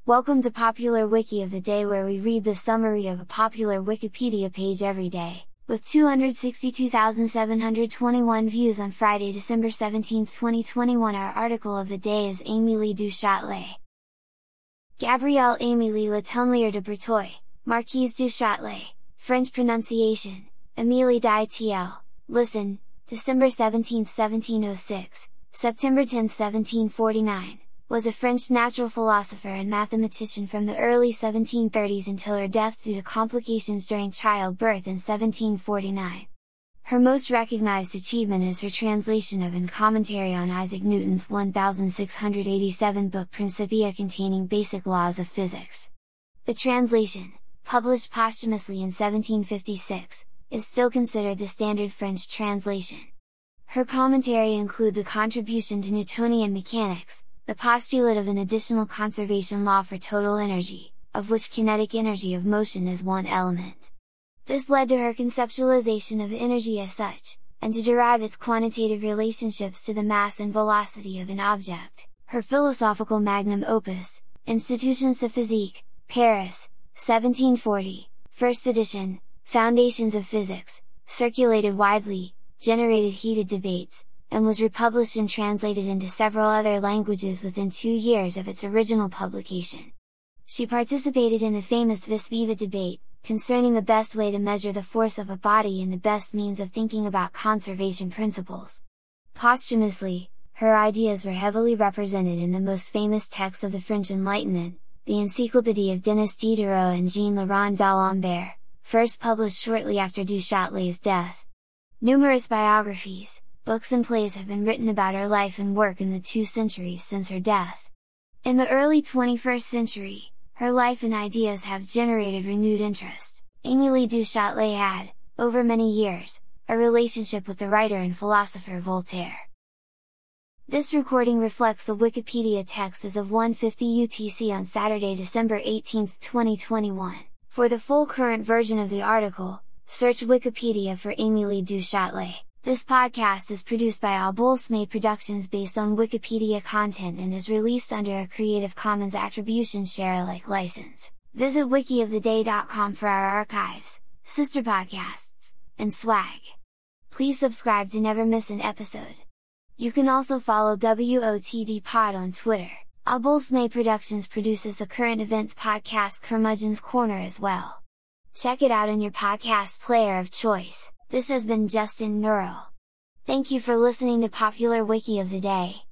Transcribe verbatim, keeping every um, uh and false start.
Welcome to Popular Wiki of the Day, where we read the summary of a popular Wikipedia page every day. With two hundred sixty-two thousand seven hundred twenty-one views on Friday, December seventeenth twenty twenty-one, our article of the day is Émilie du Châtelet. Gabrielle Émilie Le Tonnelier de Breteuil, Marquise du Châtelet, French pronunciation, Émilie d'Ital, listen, December seventeenth seventeen oh six, September tenth seventeen forty-nine, was a French natural philosopher and mathematician from the early seventeen thirties until her death due to complications during childbirth in seventeen forty-nine. Her most recognized achievement is her translation of and commentary on Isaac Newton's sixteen eighty-seven book Principia, containing basic laws of physics. The translation, published posthumously in seventeen fifty-six, is still considered the standard French translation. Her commentary includes a contribution to Newtonian mechanics, the postulate of an additional conservation law for total energy, of which kinetic energy of motion is one element. This led to her conceptualization of energy as such, and to derive its quantitative relationships to the mass and velocity of an object. Her philosophical magnum opus, Institutions de Physique, Paris, seventeen forty, first edition, Foundations of Physics, circulated widely, generated heated debates, and was republished and translated into several other languages within two years of its original publication. She participated in the famous Vis Viva debate, concerning the best way to measure the force of a body and the best means of thinking about conservation principles. Posthumously, her ideas were heavily represented in the most famous texts of the French Enlightenment, the Encyclopédie of Denis Diderot and Jean-Laurent d'Alembert, first published shortly after du Châtelet's death. Numerous biographies, books and plays have been written about her life and work in the two centuries since her death. In the early twenty-first century, her life and ideas have generated renewed interest. Émilie du Châtelet had, over many years, a relationship with the writer and philosopher Voltaire. This recording reflects the Wikipedia text as of one fifty U T C on Saturday, December eighteenth twenty twenty-one. For the full current version of the article, search Wikipedia for Émilie du Châtelet. This podcast is produced by Abolsme Productions based on Wikipedia content and is released under a Creative Commons Attribution Share Alike license. Visit wiki of the day dot com for our archives, sister podcasts, and swag. Please subscribe to never miss an episode. You can also follow W O T D Pod on Twitter. Abolsme Productions produces the current events podcast Curmudgeon's Corner as well. Check it out in your podcast player of choice. This has been Justin Neuro. Thank you for listening to Popular Wiki of the Day.